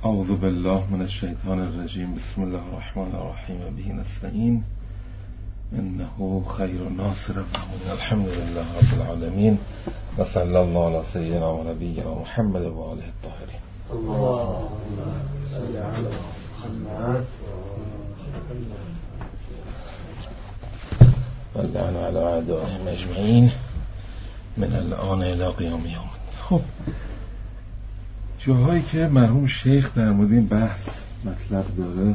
اعوذ بالله من الشیطان الرجیم. بسم الله الرحمن الرحیم. به نستعین انه خیر ناصر و معین. الحمد لله رب العالمین و صلی الله علی سیدنا و نبینا محمد و آله الطاهرین. اللهم صل علی محمد و اللعن علی اعدائهم اجمعین من الان الی قیام یوم. خب جاهایی که مرحوم شیخ در مورد این بحث مطلب داره،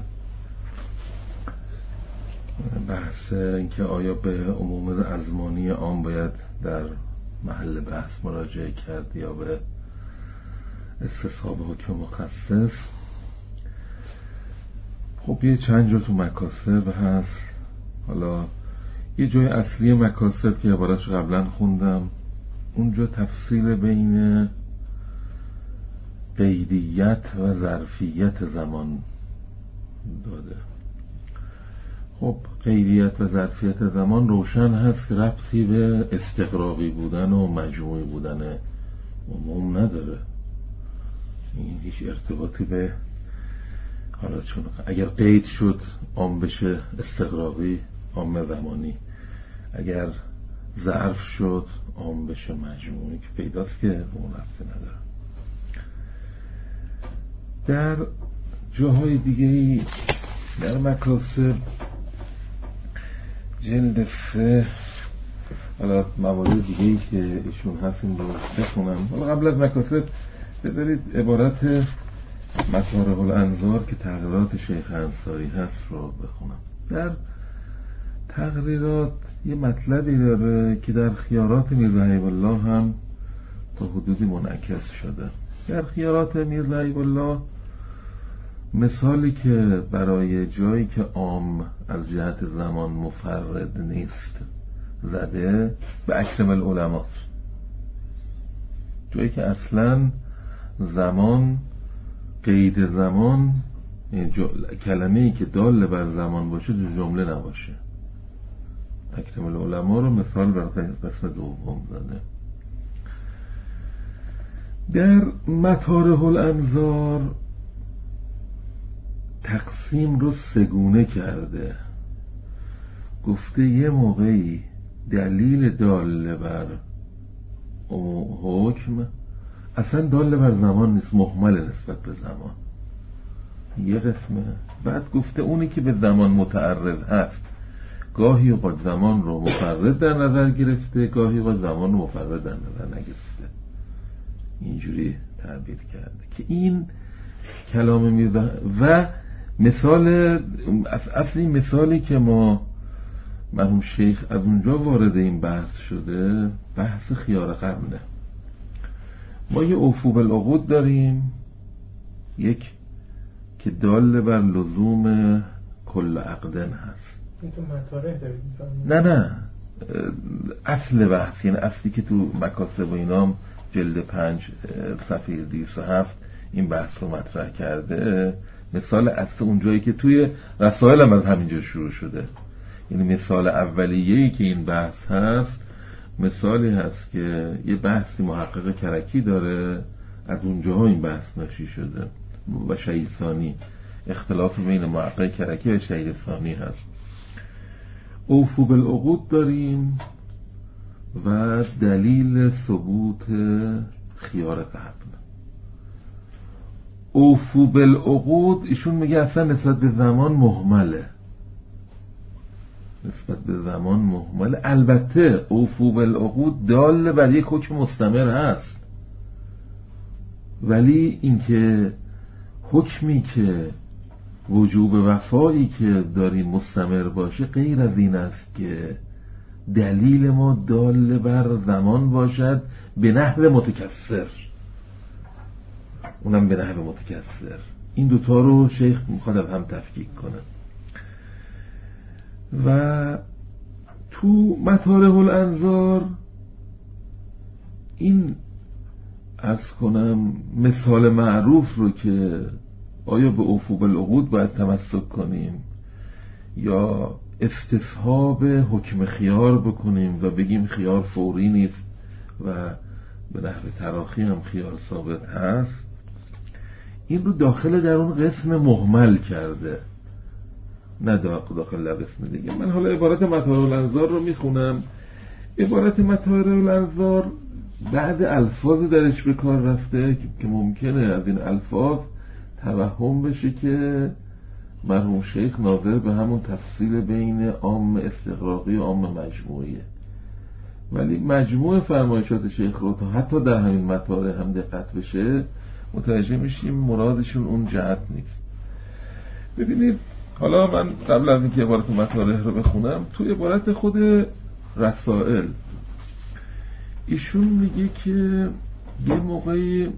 بحث اینکه آیا به عموم ازمانی عام باید در محل بحث مراجعه کرد یا به استصحاب حکم مخصص. خب یه چند جا تو مکاسب هست. حالا یه جای اصلی مکاسب که عبارتش قبلا خوندم، اونجا تفصیل بین قیدیت و ظرفیت زمان داده. خب قیدیت و ظرفیت زمان روشن هست که ربطی به استغراقی بودن و مجموعی بودن عموم نداره. این هیچ ارتباطی به حالا چون اگر قید شد عام بشه استغراقی عام زمانی، اگر ظرف شد عام بشه مجموعی، که پیداست که اون ربطی نداره. در جاهای دیگه در مکاسب جلد 3 حالا موارد دیگه‌ای که ایشون هست این رو بخونم. حالا قبل از مکاسب بذارید عبارت مطارح الانظار که تقریرات شیخ انصاری هست رو بخونم. در تقریرات یه مطلبی داره که در خیارات میرزا حبیب الله هم تا حدودی منعکس شده. در خیارات میرزا حبیب الله مثالی که برای جایی که عام از جهت زمان مفرد نیست زده به اکرم العلماء، جایی که اصلا زمان قید زمان کلمه‌ای که دال بر زمان باشه جمله نباشه. اکرم العلماء رو مثال برای قسم دوم زده. در مطارح الانظار تقسیم رو سگونه کرده. گفته یه موقعی دلیل دال بر حکم اصلا دال بر زمان نیست، مهمل نسبت به زمان، یه قسمه. بعد گفته اونی که به زمان متعرض هست گاهی با زمان رو مفرد در نظر گرفته، گاهی با زمان رو مفرد در نظر نگرفته. اینجوری تعبیر کرده که این کلام میرزا و مثال اصلی مثالی که ما مرحوم شیخ از اونجا وارد این بحث شده بحث خیار قرنه. ما یه اوفو بالعقود داریم، یک که دال بر لزوم کل عقدن هست. این تو مطارح دارید؟ نه اصل بحث، یعنی اصلی که تو مکاسب و اینام جلد 5 صفحه 207 این بحث رو مطرح کرده. مثال اصل اونجایی که توی رسائل هم از همینجا شروع شده، یعنی مثال اولیه‌ای که این بحث هست مثالی هست که یه بحثی محقق کرکی داره، از اونجاها این بحث ناشی شده. و شهید ثانی، اختلاف بین محقق کرکی و شهید ثانی هست. اوفو بالعقود داریم و دلیل ثبوت خیار قبل. اوفو بالعقود ایشون میگه اصلا نسبت به زمان مهمله، نسبت به زمان مهمله. البته اوفو بالعقود دال بر یک حکم مستمر هست، ولی اینکه حکمی که وجوب وفایی که داریم مستمر باشه غیر از این است که دلیل ما دال بر زمان باشد به نحو متکثر، اونم به نحو متکثر. این دوتا رو شیخ میخواد از هم تفکیک کنه. و تو مطارح الانظار این عرض کنم مثال معروف رو که آیا به اوفو بالعقود باید تمسک کنیم یا استصحاب حکم خیار بکنیم و بگیم خیار فوری نیست و به نحو تراخی هم خیار ثابت هست، این رو داخل در اون قسم مهمل کرده، نه داخل قسم دیگه. من حالا عبارت مطالب الانظار رو میخونم. عبارت مطالب الانظار بعد الفاظ درش به کار رفته که ممکنه از این الفاظ توهم بشه که مرحوم شیخ ناظر به همون تفصیل بین عام استغراقی و عام مجموعیه، ولی مجموع فرمایشات شیخ رو تا حتی در همین مطالب هم دقت بشه متوجه میشیم مرادشون اون جهت نیست. ببینید حالا من قبل از اینکه عبارت مطالب رو بخونم، تو عبارت خود رسائل ایشون میگه که یه موقعی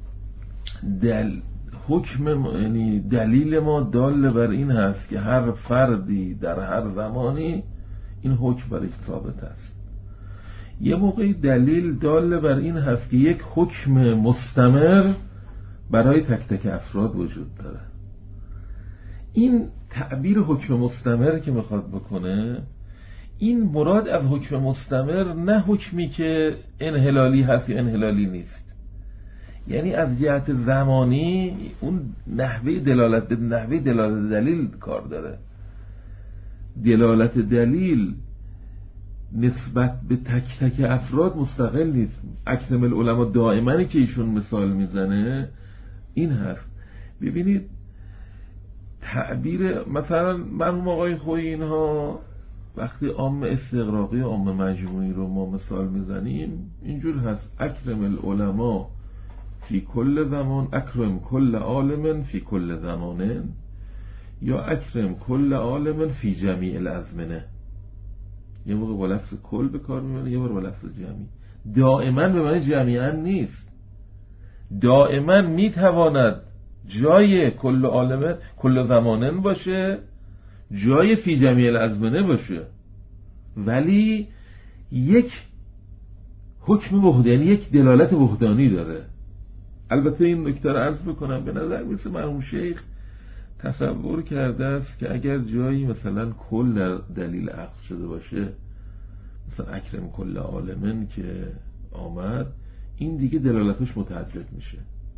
حکم، یعنی دلیل ما دال بر این هست که هر فردی در هر زمانی این حکم برای ثابت است. یه موقعی دلیل دال بر این هست که یک حکم مستمر برای تک تک افراد وجود داره. این تعبیر حکم مستمر که میخواد بکنه، این مراد از حکم مستمر نه حکمی که انحلالی هست یا انحلالی نیست، یعنی از جهت زمانی اون نحوه دلالت دلیل کار داره. دلالت دلیل نسبت به تک تک افراد مستقل نیست. اکرم العلماء دائما که ایشون مثال میزنه این هست. ببینید تعبیر مثلا مرحوم آقای خویی اینها وقتی عام استغراقی و عام مجموعی رو ما مثال میزنیم اینجور هست: اکرم العلماء فی کل زمان، اکرم کل عالم فی کل زمان، یا اکرم کل عالم فی جمیع الازمنه. یه موقع با لفظ کل به کار میبره، یه بار با لفظ جمعی. دائما به معنی جمیعا نیست، دائما میتواند جای کل عالم کل زمانن باشه، جای فی جمیع الازمنه باشه، ولی یک حکم وحدانی، یعنی یک دلالت وحدانی داره. البته این نکته رو عرض بکنم، به نظر میسه مرحوم شیخ تصور کرده است که اگر جایی مثلا کل در دلیل عقد شده باشه، مثلا اکرم کل عالمن که آمد، این دیگه دلالتش متعدد میشه.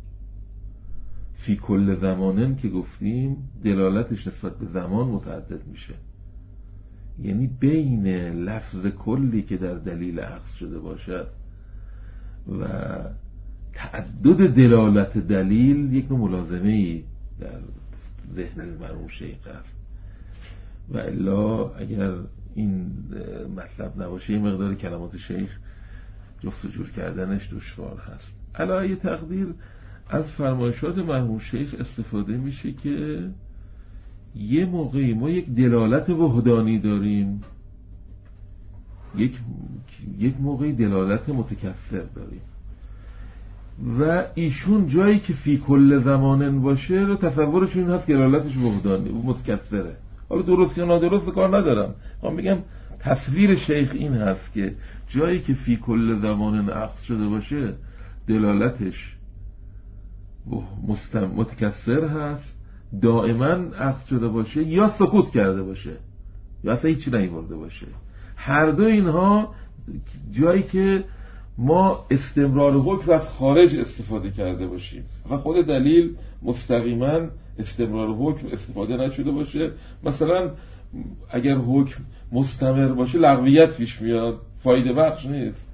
فی کل زمانن که گفتیم دلالتش نسبت به زمان متعدد میشه، یعنی بین لفظ کلی که در دلیل عقد شده باشد و تعدد دلالت دلیل یک نوع ملازمه‌ای در ذهن مرحوم شیخ است. و الا اگر این مطلب نباشه یه مقدار کلمات شیخ جفت و جور کردنش دشوار هست. علاوه تقدیر از فرمایشات مرحوم شیخ استفاده میشه که یه موقعی ما یک دلالت وحدانی داریم، یک موقعی دلالت متکثر داریم، و ایشون جایی که فی کل زمانن باشه رو تصورش این هست که دلالتش وحدانی و متکثره. حالا درست یا نادرست کار ندارم، من میگم تصویر شیخ این هست که جایی که فی کل زمانن عقد شده باشه دلالتش متکثر هست، دائما عقد شده باشه یا سکوت کرده باشه یا اصلا هیچی نیورده باشه. هر دو اینها جایی که ما استمرار حکم از خارج استفاده کرده باشیم و خود دلیل مستقیما استمرار حکم استفاده نشده باشه. مثلا اگر حکم مستمر باشه لغویت پیش میاد، فایده بخش نیست،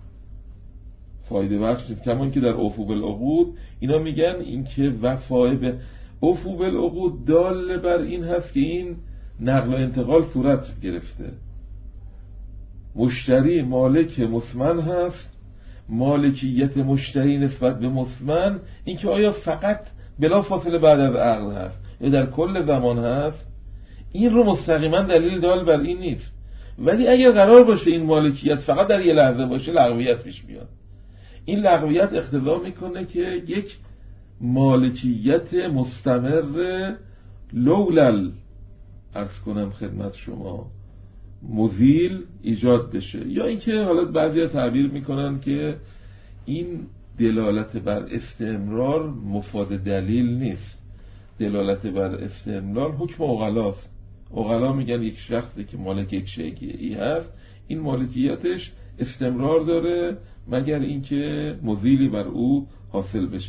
کمان که در عفو بالعقود اینا میگن این که وفای به عفو بالعقود دال بر این هست که این نقل و انتقال صورت گرفته، مشتری مالک مسمن هست، مالکیت مشتری نسبت به مسمن این که آیا فقط بلا فاصله بعد از عقد هست یا در کل زمان هست، این رو مستقیما دلیل دال بر این نیست. ولی اگر قرار باشه این مالکیت فقط در یه لحظه باشه لغویت پیش میاد. این لغویت اقتضا میکنه که یک مالکیت مستمر لولل عرض کنم خدمت شما مزیل ایجاد بشه، یا اینکه حالا بعضی تعبیر میکنن که این دلالت بر استمرار مفاد دلیل نیست، دلالت بر استمرار حکم عقلاست. عقلا میگن یک شخصی که مالک یک شیئی هست این مالکیتش استمرار داره مگر اینکه مزیلی بر او حاصل بشه.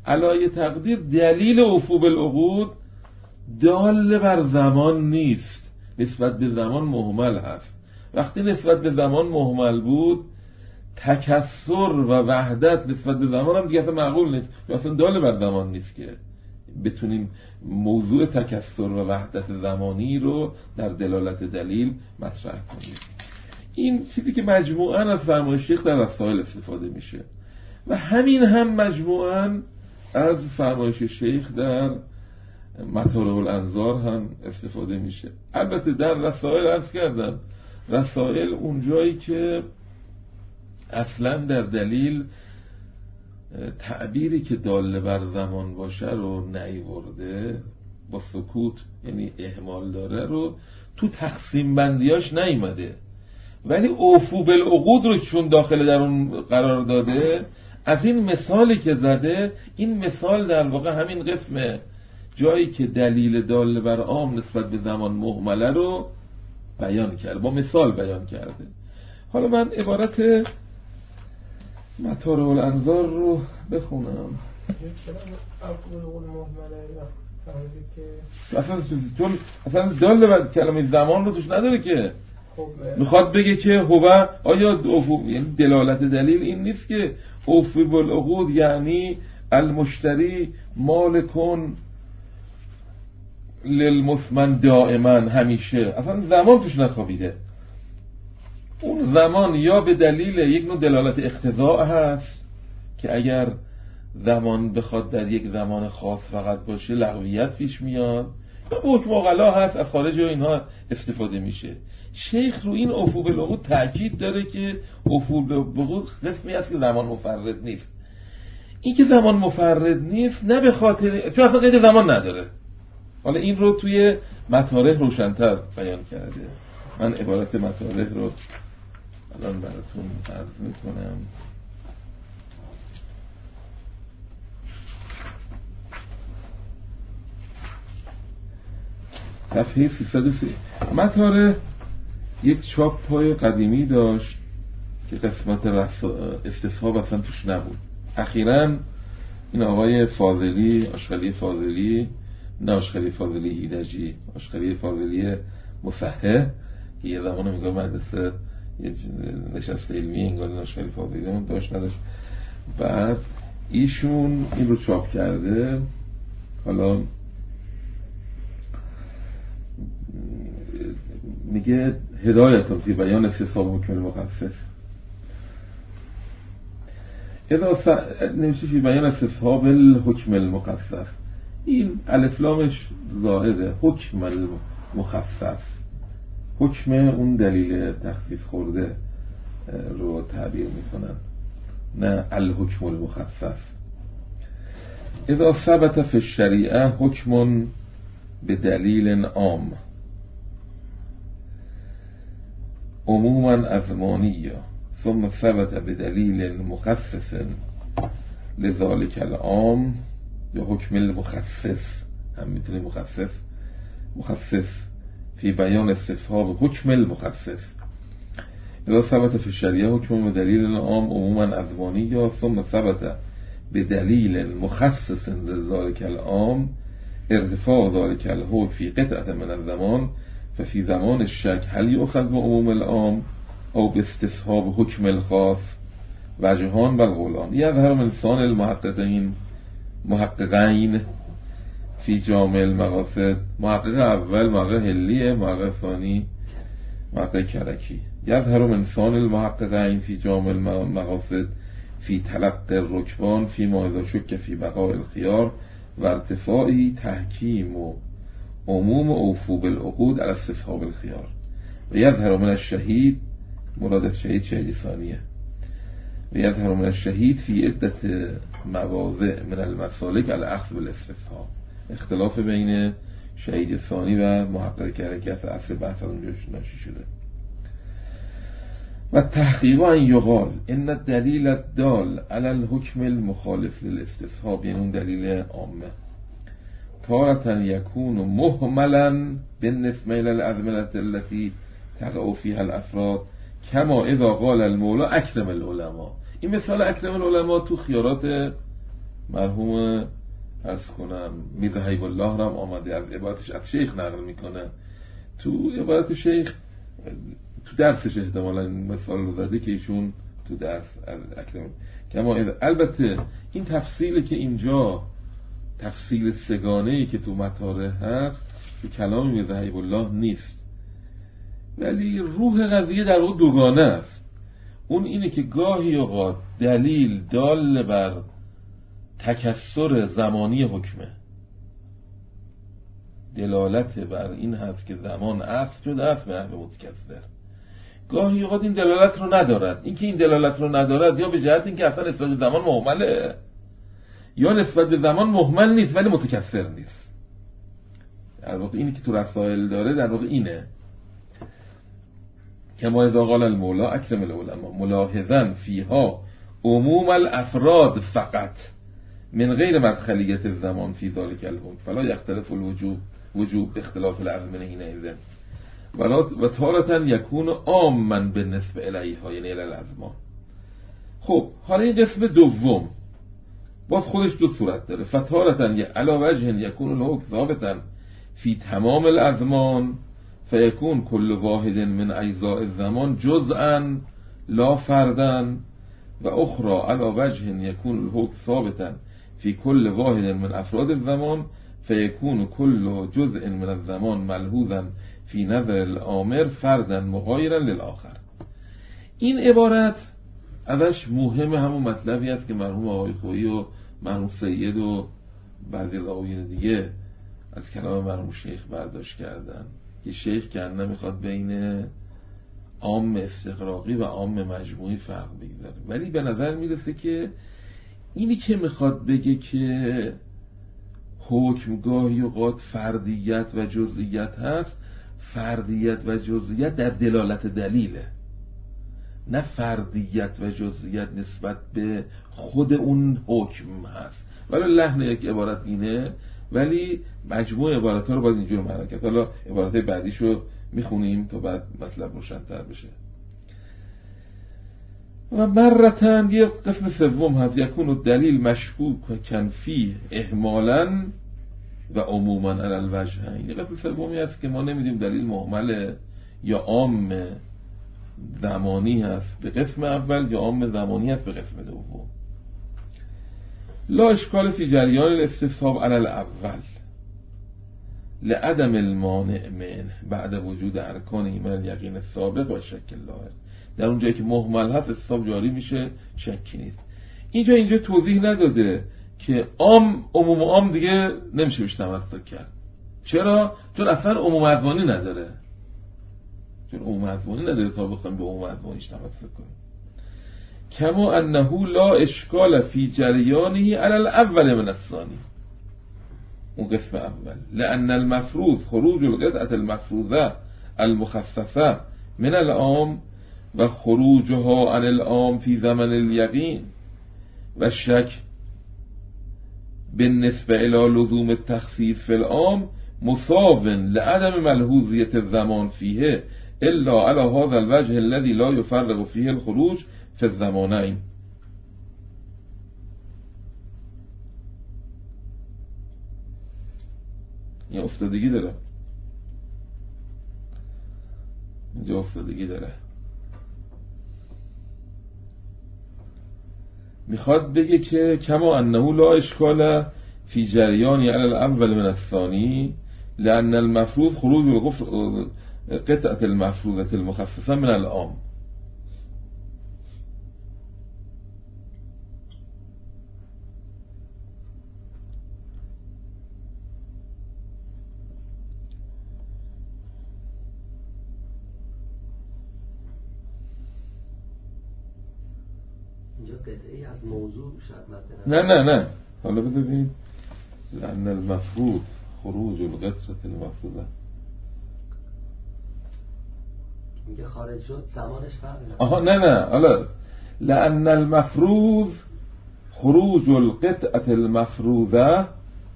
علای تقدیر دلیل وفو بالعقود دال بر زمان نیست، نسبت به زمان مهمل هست. وقتی نسبت به زمان مهمل بود، تکثر و وحدت نسبت به زمان هم دیگه اصلا معقول نیست، اصلا دال بر زمان نیست که بتونیم موضوع تکثر و وحدت زمانی رو در دلالت دلیل مطرح کنیم. این چیزی که مجموعاً از فرمایش شیخ در رسائل استفاده میشه و همین هم مجموعاً از فرمایش شیخ در مطالع الانظار هم استفاده میشه. البته در رسائل عرض کردم، رسائل اونجایی که اصلا در دلیل تعبیری که دال بر زمان باشه رو نیورده، با سکوت یعنی اهمال داره رو تو تقسیم بندیاش نیومده، ولی اوفو بالعقود رو چون داخل در اون قرار داده، از این مثالی که زده، این مثال در واقع همین قسمه جایی که دلیل دال بر عام نسبت به زمان مهمله رو بیان کرده، با مثال بیان کرده. حالا من عبارت مطالع الانظار رو بخونم. اصلا دال بر کلمه زمان رو توش نداره که میخواد بگه که هو آیا یعنی دلالت دلیل این نیست که اوفی بالعقود یعنی المشتری مالکون للمثمن دائما، همیشه. اصلا زمان توش نخوابیده. اون زمان یا به دلیل یک نوع دلالت اقتضاء هست که اگر زمان بخواد در یک زمان خاص فقط باشه لغویت پیش میاد، یا حکم اغلا هست از خارج و اینها استفاده میشه. شیخ رو این اوفو بالعقود تأکید داره که اوفو بالعقود قسمی هست که زمان مفرد نیست. این که زمان مفرد نیست نه به خاطر چون اصلا قید زمان نداره. حالا این رو توی مطالع روشن‌تر بیان کرده. من عبارت مطالع رو الان براتون عرض میکنم. صفحه 303. مطالع یک چاپ پای قدیمی داشت که قسمت استصحاب اصلا توش نبود. اخیراً این آقای فاضلی، آشغالی فاضلی، نه آشغالی فاضلی هیدجی، آشغالی فاضلی مصحح که یه زمان میگه مدرسه یه نشست علمی انگار آشغالی فاضلی هم داشت نداشت، بعد ایشون این رو چاپ کرده. حالا میگه هدایتون فی بیان استصحاب حکم المخصص، نمیشه فی بیان استصحاب الحکم المخصص. این الف لامش زائده، حکم المخصص، حکم اون دلیل تخصیص خورده رو تعبیر میکنن، نه الحکم المخصص. اذا ثبت فی الشریعه حکم بدلیل عام عموما ازمانی ثم ثبت بدلیل مخصص لذلك العام، یا حکم المخصص هم میتونه مخصص فی بیان استصحاب حکم المخصص. اذا ثبت فی الشریعه حکم بدلیل العام عموما ازمانی یا ثم ثبت بدلیل مخصص لذلك العام ارتفاع ذلك الحکم فی قطعه من الزمان ففي زمان الشك هل يؤخذ بعموم العام او باستصحاب حکم الخاص وجهان بالقولان. يظهر من لسان المحققين في جامع المقاصد، محقق اول محقق هلیه، محقق ثانی محقق کرکی. يظهر من لسان المحققين في جامع المقاصد في تلقي الركبان فيما اذا شك في بقاء الخيار و ارتفاعی تحکیم و عموم اوفو بالعقود على استصحاب الخيار. و یظهر من الشهید، مراد شهید ثانیه، و یظهر من الشهید فی عدت مواضع من المسالک على اخذ بالاستصحاب. اختلاف بین شهید ثانی و محقق کرکی از اصل بحث اونجا ناشی شده. و تحقیق ان یقال ان الدلیل الدال على الحکم المخالف للاستصحاب، یعنی اون دلیل عامه، تارة يكون مهملا بالنسبة إلى الأزمنة التي تقع فيها الأفراد كما إذا قال المولى أكرم العلماء. این مثال اکرم العلماء تو خیارات مرحوم عرض کنم میرزا حبیب الله هم آمده از عبارتش از شیخ نقل میکنه. تو عبارت شیخ تو درسش احتمالا مثال رو زده که ایشون تو درس از اکرم کما البته این تفصیلی که اینجا تفصیل سگانه‌ای که تو مطالع هست تو کلام میرزا حبیب الله نیست، ولی روح قضیه در واقع دوگانه است. اون اینه که گاهی اوقات دلیل دال بر تکثر زمانی حکمه، دلالت بر این هست که زمان عصر شده است به نحو متکثر. گاهی اوقات این دلالت رو ندارد. این که این دلالت رو ندارد یا به جهت این که اصلا نسبت به زمان مهمله، یا نسبت به زمان مهمل نیست ولی متکثر نیست. در واقع اینی که تو رسائل داره در واقع اینه که ما اذا قال المولا اکرم العلماء ملاحظا فیها عموم الافراد فقط من غیر مدخلیت الزمان فی ذلک الحکم فلا یختلف الوجوب اختلاف الازمنه حینئذ و تارة یکون عاما بالنسبه الیها یعنی الی الازمان. خب حالا این قسم دوم باز خودش دو صورت داره. فتارة علی وجه یکون الحکم ثابتا فی تمام الازمان فیکون کل واحد من اجزاء الزمان جزءا لا فردا و اخرى علی وجه یکون الحکم ثابتا فی کل واحد من افراد الزمان فیکون کل جزء من الزمان ملحوظا فی نظر الامر فردا مغایرا للآخر. این عبارت ازش مهم همون مطلبی است که مرحوم آقای خویی و مرحوم سید و بعضی از آقایون دیگه از کلام مرحوم شیخ برداشت کردن که شیخ که نمیخواد بین عام استقراقی و عام مجموعی فرق بگذاره، ولی به نظر میرسه که اینی که میخواد بگه که حکم گاهی اوقات فردیت و جزئیت هست، فردیت و جزئیت در دلالت دلیله، نه فردیت و جزئیت نسبت به خود اون حکم هست. ولی لحن یک عبارت اینه، ولی مجموع عبارت ها رو باید اینجور معنی کرد. حالا عبارت بعدیشو میخونیم تا بعد مطلب روشن‌تر بشه. و مرتن یک قسم سوم هست یکون الدلیل مشکوکا فیه اهمالا و عموما علی الوجهین. یک قسم سومی هست که ما نمیدیم دلیل مهمله یا عام زمانی هست به قسم اول یا عام زمانی هست به قسم دوم. لا اشکال فی جریان الاستصحاب علی الاول لعدم المانع منه بعد وجود ارکان ایمان یقین ثابت و شک لاحق. در اون جایی که مهمل هست استصحاب جاری میشه، شکی نیست. اینجا توضیح نداده که عموم عام دیگه نمیشه بهش تمسک کرد. چرا؟ چون اصلا عموم ادوانی نداره. چون عموم ادوانی نداره تا بخوایم به عموم ادوانیش تمسک کنیم. کما انه لا اشکال فی جریانه علی الاول من الثانی. اون قسم اول لان المفروض خروج القطعه المفروضه المخففه من العام و خروجها عن العام فی زمن الیقین و شک بالنسبه الى لزوم التخصیص فی العام مساو لعدم ملحوظیت الزمان فیه الا على هذا الوجه الذي لا يفرق فيه الخروج في الزمانين. این افتادگی داره، اینجا افتادگی داره. میخواد بگه که کما انه لا اشکال فی جریانی علی الاول من الثانی لان المفروض خروج قطعه المفروضه المخففه من العام. قطعی از موضوع شاید نه حالا ببینید لأن المفروض خروج القطعة المفروضة میگه خارج شد زمانش فرق نمیکنه. آها نه حالا لأن المفروض خروج القطعة المفروضة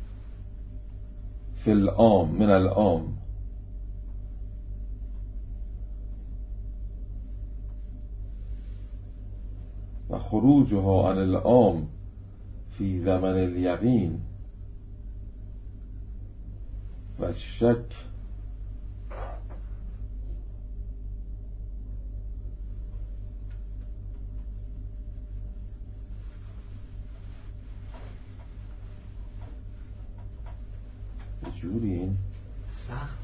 في العام من العام و خروجها عن العام فی زمن الیقین و شک جوری این سخت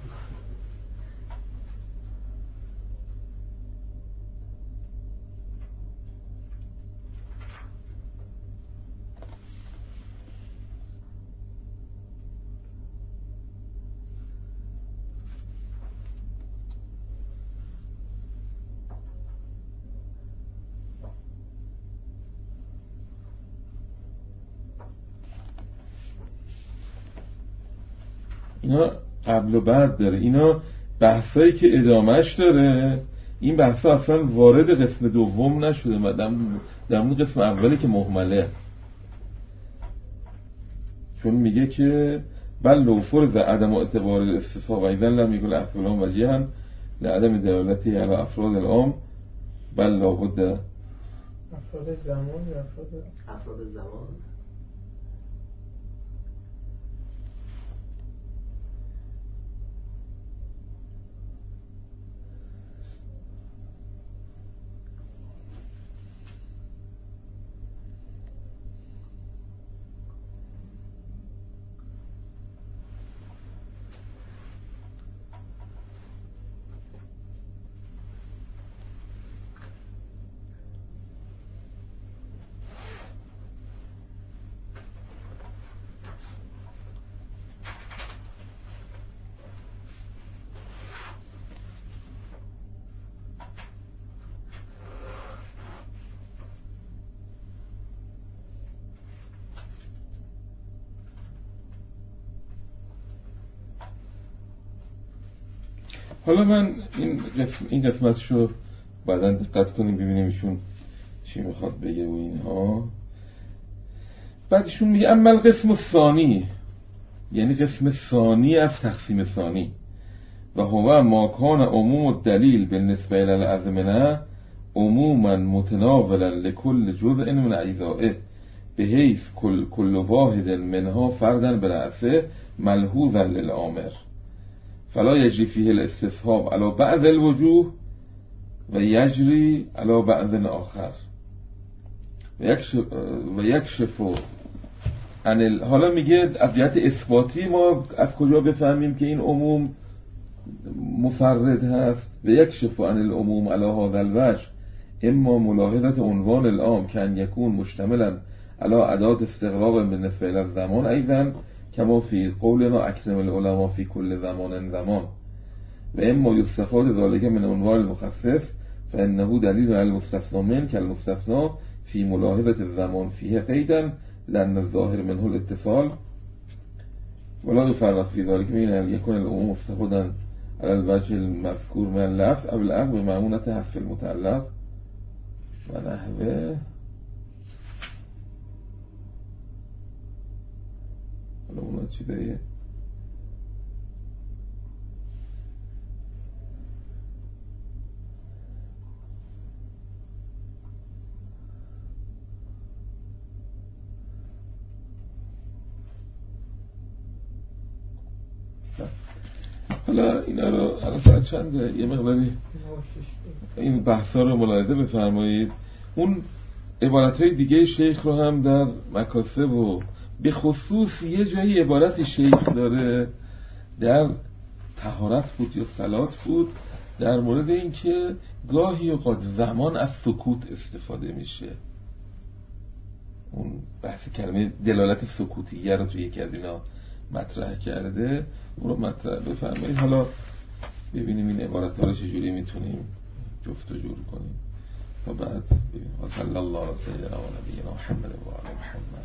اینا قبل و بعد داره، اینا بحثایی که ادامهش داره. این بحثا اصلا وارد قسم دوم نشده، در مورد قسم اولی که مهمله، چون میگه که بل لو فرض عدم اعتبار الاستثناء و اذن لم يكن الاحوال وجيها لعدم دلالته على افراد العام بل لابد افراد زمان یا افراد زمان. حالا من این قسمتشو بعداً دقت کنیم ببینیم ایشون چی میخواد بگه و اینها. بعدشون میگه اما القسم الثانی، یعنی قسم ثانی از تقسیم ثانی، و هو ما کان عموم الدلیل بالنسبه الى الازمنه عموما متناولا لكل جزء من اجزائه بحيث كل واحد منها فردا برأسه ملحوظا للآمر فلا يجري فيه الاستصحاب على بعض الوجوه و یجری علی بعض آخر و یکشف عن حالا میگه از جهت اثباتی ما از کجا بفهمیم که این عموم مفرد هست؟ و یکشف عن العموم علی هذا الوجه اما ملاحظه عنوان العام کان یکون مشتملا علی ادات استغراق بالنسبه الى الزمان ایضا کما فی قولنا اکرم العلماء فی کل زمان زمان و اما یستفاد ذلك من عنوان المخصص فانه دلیل علی المستثنى من كالمستثنى فی ملاحظه الزمان فیه قیدا لان الظاهر منه الاتصال ولا يفرق في ذلك بين ان يكون العموم مستفادا على الوجه المذكور من اللفظ او الاخذ بمعونة حذف المتعلق و نحوه. حالا اونا چی دیگه حالا اینا رو الان ساعت چنده یه مقداری این بحثا رو ملاحظه بفرمایید. اون عبارتهای دیگه شیخ رو هم در مکاسب و به خصوص یه جایی عبارت شیخ داره در طهارت بود یا صلات بود در مورد این که گاهی اوقات زمان از سکوت استفاده میشه. اون بحث کلمه دلالت سکوتیه رو توی یکی از اینا مطرح کرده، اون رو مطرح بفرمایید. حالا ببینیم این عبارت ها رو چجوری میتونیم جفت و جور کنیم تا بعد ببینیم. صلی الله علیه و سیدنا و نبینا محمد و آل محمد.